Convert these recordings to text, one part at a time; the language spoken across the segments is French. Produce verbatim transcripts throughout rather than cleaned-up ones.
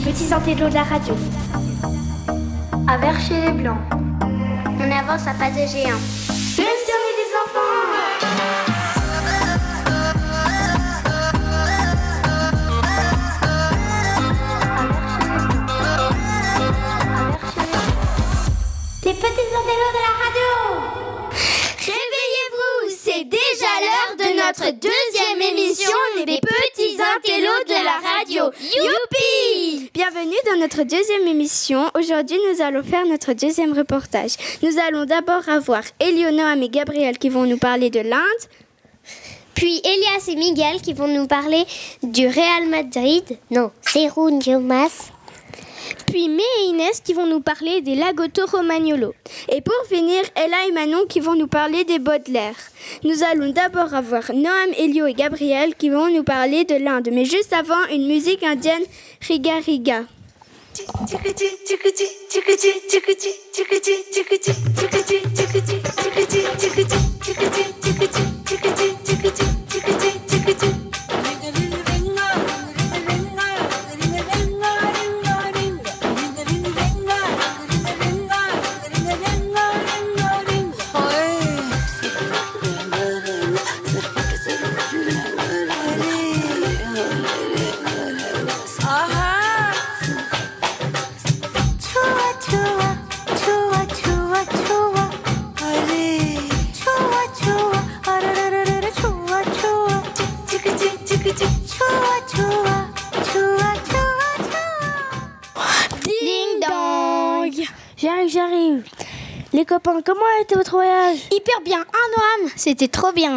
petits antélos de la radio. À vers chez les blancs. On avance à pas de géant. Même si on est des enfants. Les petits antélos de la radio. Réveillez-vous, c'est déjà l'heure de notre deuxième émission des petits intellos de la radio. Youpi! Bienvenue dans notre deuxième émission. Aujourd'hui, nous allons faire notre deuxième reportage. Nous allons d'abord avoir Elionoam et Gabriel qui vont nous parler de l'Inde. Puis Elias et Miguel qui vont nous parler du Real Madrid. Non, Serun Jomas. Puis Mé et Inès qui vont nous parler des Lagotto Romagnolo. Et pour finir, Ella et Manon qui vont nous parler des Baudelaire. Nous allons d'abord avoir Noam, Elio et Gabriel qui vont nous parler de l'Inde. Mais juste avant, une musique indienne, Riga Riga. J'arrive, j'arrive. Les copains, comment a été votre voyage? Hyper bien, hein Noam? C'était trop bien.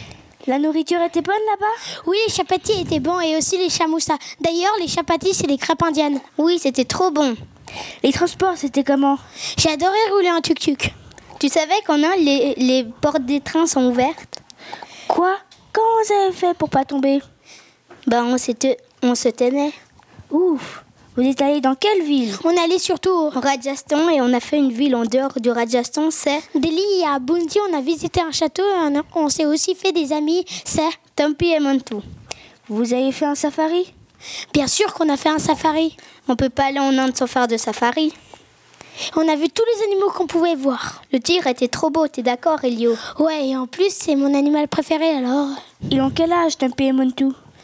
La nourriture était bonne là-bas? Oui, les chapatis étaient bons et aussi les chamoussas. D'ailleurs, les chapatis, c'est les crêpes indiennes. Oui, c'était trop bon. Les transports, c'était comment? J'ai adoré rouler en tuk-tuk. Tu savais qu'en Inde, les, les portes des trains sont ouvertes? Quoi? Comment vous avez fait pour pas tomber? Ben, on, s'était, on se tenait. Ouf! Vous êtes allé dans quelle ville? On allait surtout au Rajasthan et on a fait une ville en dehors du Rajasthan, c'est Delhi. Et à Bundi, on a visité un château et on s'est aussi fait des amis, c'est Tempi et Montu. Vous avez fait un safari? Bien sûr qu'on a fait un safari. On peut pas aller en Inde sans faire de safari. On a vu tous les animaux qu'on pouvait voir. Le tigre était trop beau, t'es d'accord, Elio? Ouais, et en plus, c'est mon animal préféré, alors... Ils ont quel âge, Tempi et Montu?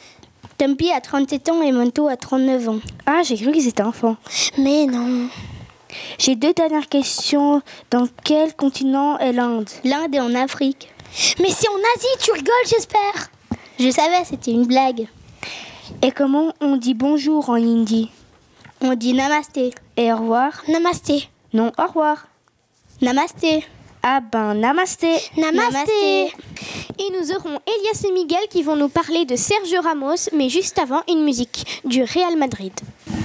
Tempi a trente-sept ans et Montu a trente-neuf ans. Ah, j'ai cru qu'ils étaient enfants. Mais non. J'ai deux dernières questions. Dans quel continent est l'Inde? L'Inde est en Afrique. Mais c'est en Asie, tu rigoles, j'espère. Je savais, c'était une blague. Et comment on dit bonjour en hindi? On dit namasté. Et au revoir? Namasté. Non, au revoir. Namasté. Ah ben, namasté. Namasté. Namasté. Et nous aurons Elias et Miguel qui vont nous parler de Sergio Ramos, mais juste avant, une musique du Real Madrid.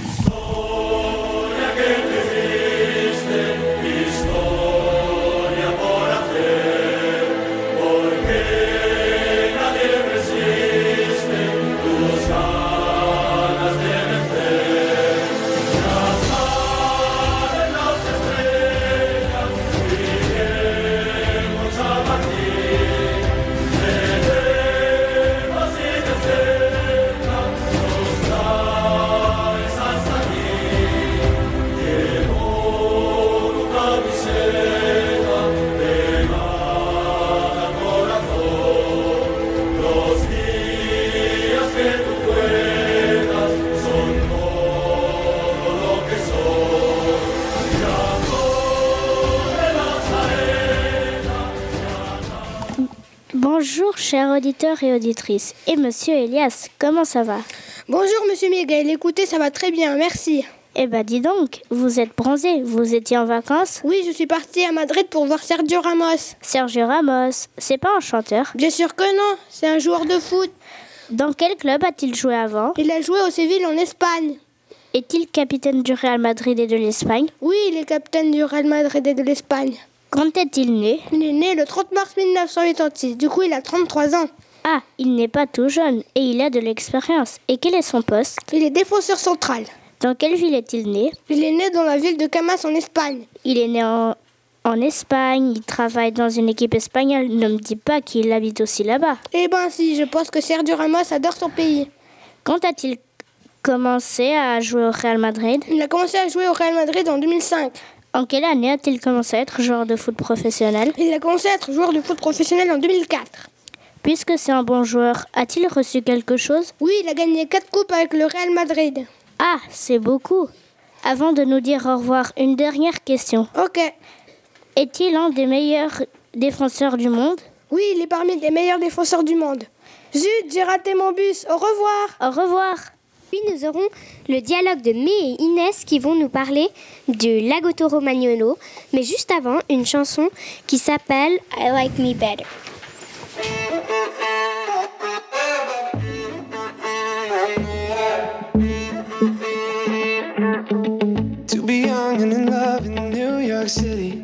Bonjour, chers auditeurs et auditrices. Et monsieur Elias, comment ça va? Bonjour, monsieur Miguel. Écoutez, ça va très bien, merci. Eh ben, dis donc, vous êtes bronzé. Vous étiez en vacances? Oui, je suis partie à Madrid pour voir Sergio Ramos. Sergio Ramos, c'est pas un chanteur? Bien sûr que non, c'est un joueur de foot. Dans quel club a-t-il joué avant? Il a joué au Séville en Espagne. Est-il capitaine du Real Madrid et de l'Espagne? Oui, il est capitaine du Real Madrid et de l'Espagne. Quand est-il né? Il est né le trente mars mille neuf cent quatre-vingt-six, du coup il a trente-trois ans. Ah, il n'est pas tout jeune et il a de l'expérience. Et quel est son poste? Il est défenseur central. Dans quelle ville est-il né? Il est né dans la ville de Camas en Espagne. Il est né en, en Espagne, il travaille dans une équipe espagnole. Ne me dis pas qu'il habite aussi là-bas. Eh ben si, je pense que Sergio Ramos adore son pays. Quand a-t-il commencé à jouer au Real Madrid? Il a commencé à jouer au Real Madrid en deux mille cinq. En quelle année a-t-il commencé à être joueur de foot professionnel? Il a commencé à être joueur de foot professionnel en deux mille quatre. Puisque c'est un bon joueur, a-t-il reçu quelque chose? Oui, il a gagné quatre coupes avec le Real Madrid. Ah, c'est beaucoup. Avant de nous dire au revoir, une dernière question. Ok. Est-il un des meilleurs défenseurs du monde? Oui, il est parmi les meilleurs défenseurs du monde. Zut, j'ai raté mon bus. Au revoir. Au revoir. Puis nous aurons le dialogue de May et Inès qui vont nous parler du Lagotto Romagnolo, mais juste avant, une chanson qui s'appelle I Like Me Better. To be young and in love in New York City.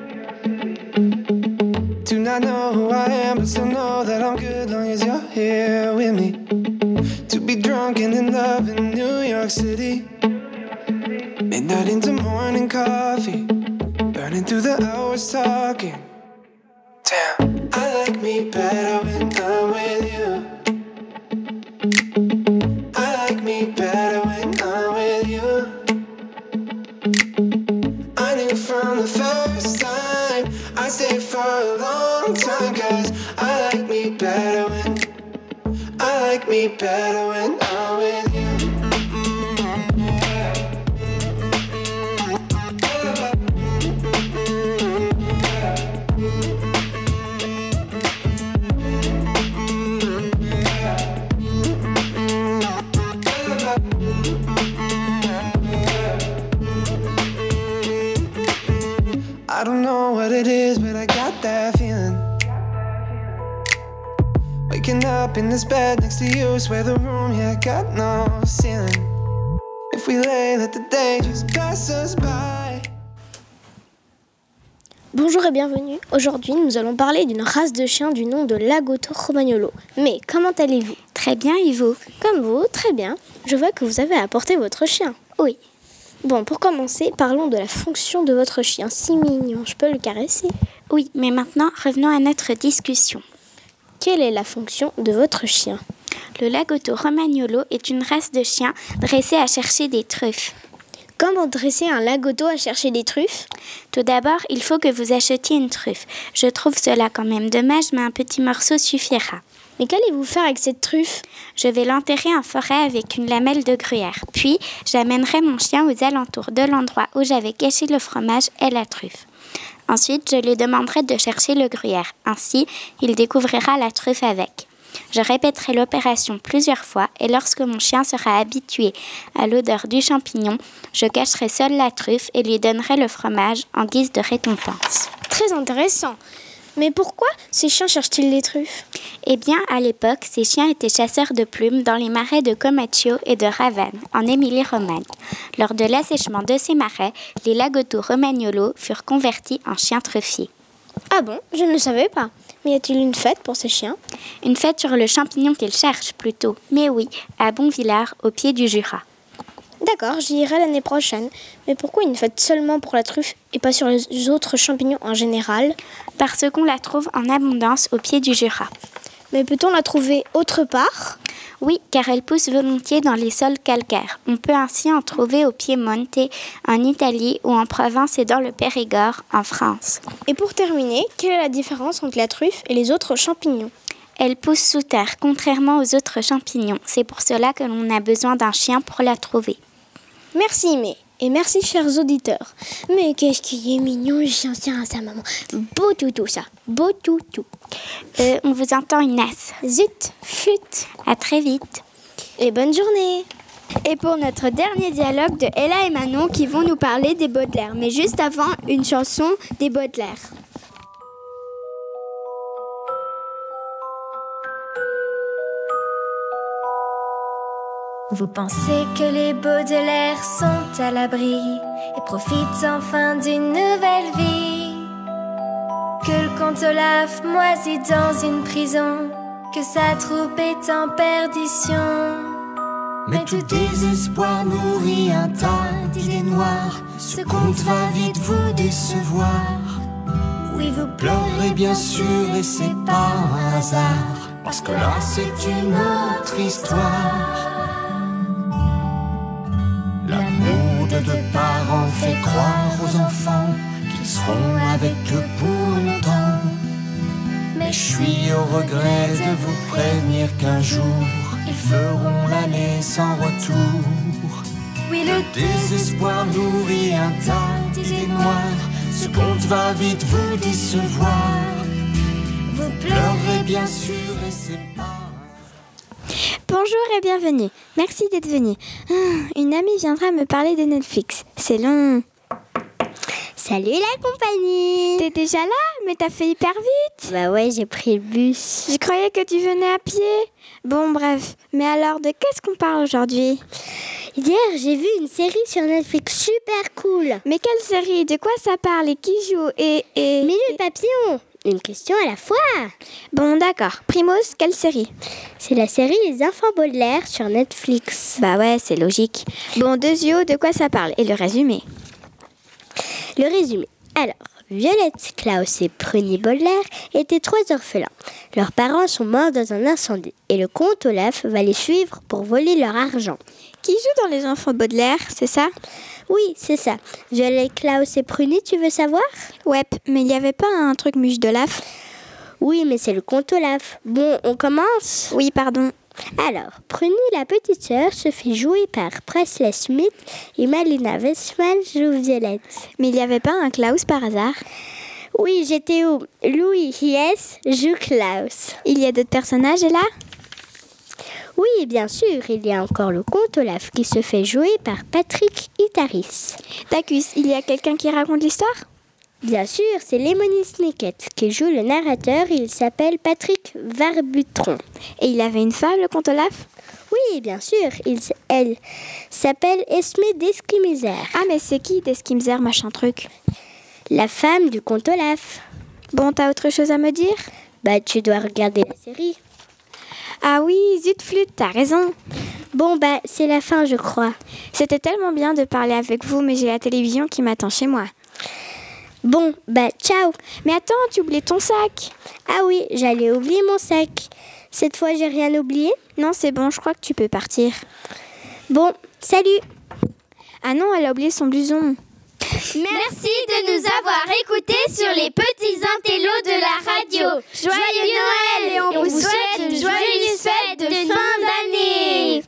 Do not know who I am, but still know that I'm good long as you're here with me. To be drunk and in love in New York City. Midnight into morning coffee, burning through the hours talking. Damn, I like me better when I'm with you. I like me better when I'm with you. I knew from the first time I'd stay for a long time, 'cause I like me better when I like me better when I'm with you. I don't know what it is, but I got that feeling. Waking up in this bed next to you, swear the room, yeah, got no ceiling. If we lay, let the day just pass us by. Bonjour et bienvenue. Aujourd'hui, nous allons parler d'une race de chiens du nom de Lagotto Romagnolo. Mais comment allez-vous? Très bien, et vous? Comme vous, très bien. Je vois que vous avez apporté votre chien. Oui. Bon, pour commencer, parlons de la fonction de votre chien. Si mignon, je peux le caresser? Oui, mais maintenant, revenons à notre discussion. Quelle est la fonction de votre chien? Le Lagotto Romagnolo est une race de chiens dressée à chercher des truffes. Comment dresser un Lagotto à chercher des truffes? Tout d'abord, il faut que vous achetiez une truffe. Je trouve cela quand même dommage, mais un petit morceau suffira. Mais qu'allez-vous faire avec cette truffe? Je vais l'enterrer en forêt avec une lamelle de gruyère. Puis, j'amènerai mon chien aux alentours de l'endroit où j'avais caché le fromage et la truffe. Ensuite, je lui demanderai de chercher le gruyère. Ainsi, il découvrira la truffe avec. Je répéterai l'opération plusieurs fois et lorsque mon chien sera habitué à l'odeur du champignon, je cacherai seule la truffe et lui donnerai le fromage en guise de récompense. Très intéressant. Mais pourquoi ces chiens cherchent-ils les truffes? Eh bien, à l'époque, ces chiens étaient chasseurs de plumes dans les marais de Comacchio et de Ravenne, en Émilie-Romagne. Lors de l'assèchement de ces marais, les Lagotto Romagnolo furent convertis en chiens truffiers. Ah bon? Je ne le savais pas. Mais y a-t-il une fête pour ces chiens? Une fête sur le champignon qu'ils cherchent, plutôt. Mais oui, à Bonvillars, au pied du Jura. D'accord, j'y irai l'année prochaine. Mais pourquoi une fête seulement pour la truffe et pas sur les autres champignons en général? Parce qu'on la trouve en abondance au pied du Jura. Mais peut-on la trouver autre part? Oui, car elle pousse volontiers dans les sols calcaires. On peut ainsi en trouver au Piémonte, en Italie ou en Provence et dans le Périgord, en France. Et pour terminer, quelle est la différence entre la truffe et les autres champignons? Elle pousse sous terre, contrairement aux autres champignons. C'est pour cela que l'on a besoin d'un chien pour la trouver. Merci, mais et merci, chers auditeurs. Mais qu'est-ce qui est mignon, le chien tient à sa maman. Beau toutou, ça. Beau toutou. Euh, on vous entend, Inès. Zut, flûte. À très vite. Et bonne journée. Et pour notre dernier dialogue de Ella et Manon qui vont nous parler des Baudelaire. Mais juste avant, une chanson des Baudelaire. Vous pensez que les Baudelaire sont à l'abri et profitent enfin d'une nouvelle vie, que le comte Olaf moisit dans une prison, que sa troupe est en perdition. Mais tout désespoir nourrit un tas d'idées noires. Ce conte va vite vous décevoir. Oui, vous pleurez bien sûr et c'est pas un hasard, parce que là c'est une autre histoire. seront avec eux pour longtemps. Mais je suis au regret de vous prévenir qu'un jour ils feront l'année sans retour. Oui, le Désespoir nourrit un tas d'idées noires. Ce conte va vite vous décevoir. Vous pleurerez bien sûr et c'est pas... Bonjour et bienvenue. Merci d'être venu. Ah, une amie viendra me parler de Netflix. C'est long. Salut la compagnie. T'es déjà là? Mais t'as fait hyper vite. Bah ouais, j'ai pris le bus. Je croyais que tu venais à pied. Bon, bref. Mais alors, de qu'est-ce qu'on parle aujourd'hui? Hier, j'ai vu une série sur Netflix super cool. Mais quelle série? De quoi ça parle et qui joue? Et... et... Minute Papillon. Une question à la fois. Bon, d'accord. Primos, quelle série? C'est la série Les Enfants Baudelaire sur Netflix. Bah ouais, c'est logique. Bon, Deuxio, de quoi ça parle? Et le résumé? Le résumé. Alors, Violette, Klaus et Pruny Baudelaire étaient trois orphelins. Leurs parents sont morts dans un incendie et le comte Olaf va les suivre pour voler leur argent. Qui joue dans Les Enfants Baudelaire, c'est ça? Oui, c'est ça. Violette, Klaus et Pruny, tu veux savoir? Ouais, mais il n'y avait pas un truc muche d'Olaf? Oui, mais c'est le comte Olaf. Bon, on commence? Oui, pardon. Alors, Pruny, la petite sœur, se fait jouer par Presley Smith et Malina Westphal joue Violette. Mais il n'y avait pas un Klaus par hasard? Oui, j'étais où? Louis Hies joue Klaus. Il y a d'autres personnages là? Oui, bien sûr, il y a encore le comte Olaf qui se fait jouer par Patrick Itaris. Tacus, il y a quelqu'un qui raconte l'histoire? Bien sûr, c'est Lemony Snicket qui joue le narrateur. Il s'appelle Patrick Warbutron. Et il avait une femme, le comte Olaf? Oui, bien sûr. Il, elle s'appelle Esmé d'Eskimizer. Ah, mais c'est qui d'Eskimizer, machin truc? La femme du comte Olaf. Bon, t'as autre chose à me dire? Bah, tu dois regarder la série. Ah oui, zut flûte, t'as raison. Bon, bah, c'est la fin, je crois. C'était tellement bien de parler avec vous, mais j'ai la télévision qui m'attend chez moi. Bon, bah, ciao. Mais attends, tu oublies ton sac. Ah oui, j'allais oublier mon sac. Cette fois, j'ai rien oublié? Non, c'est bon, je crois que tu peux partir. Bon, salut. Ah non, elle a oublié son blouson. Merci de nous avoir écoutés sur les petits intellos de la radio. Joyeux Noël et on vous souhaite une joyeuse fête de fin d'année.